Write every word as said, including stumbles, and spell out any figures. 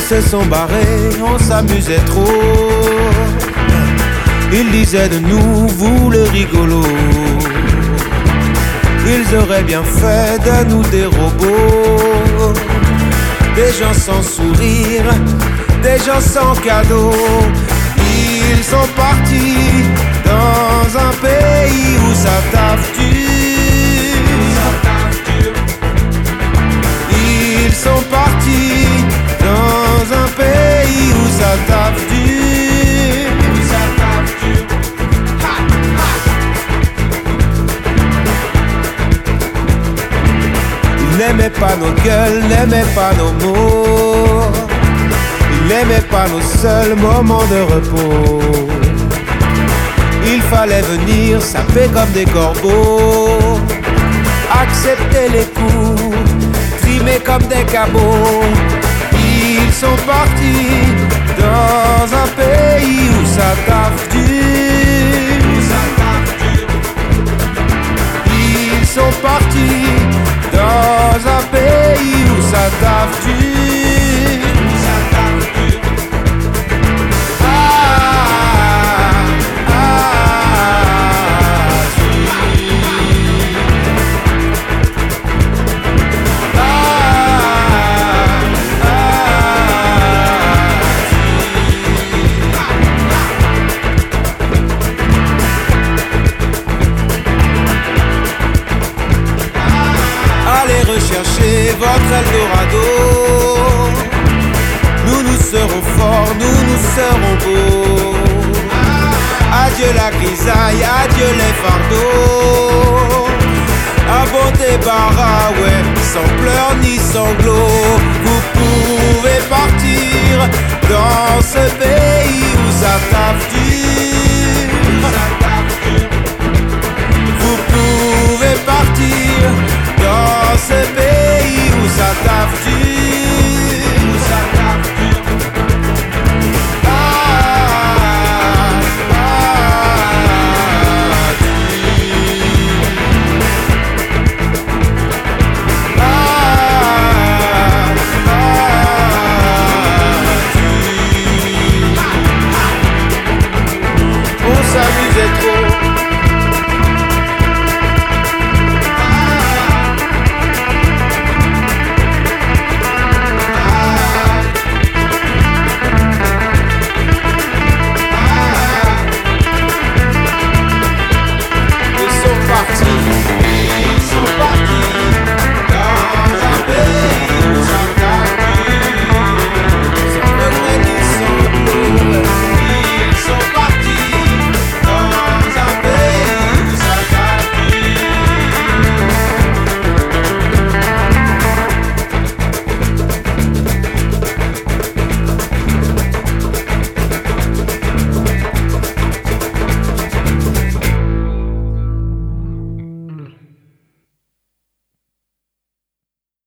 se sont barrés, on s'amusait trop. Ils disaient de nous, vous le rigolo. Ils auraient bien fait de nous des robots. Des gens sans sourire, des gens sans cadeau. Ils sont partis dans un pays où ça taffe dur. Ils sont partis dans un pays où ça taffe dur. Ils n'aimaient pas nos gueules, n'aimaient pas nos mots. Ils n'aimaient pas nos seuls moments de repos. Il fallait venir saper comme des corbeaux, accepter les coups, trimer comme des cabots. Ils sont partis dans un pays où ça taffe dur. Ils sont partis dans un pays où ça taffe dur. Cherchez votre Eldorado. Nous nous serons forts, nous nous serons beaux. Adieu la grisaille, adieu les fardeaux. Un bon débarras, ouais, sans pleurs ni sanglots. Vous pouvez partir dans ce pays où ça taffe dur.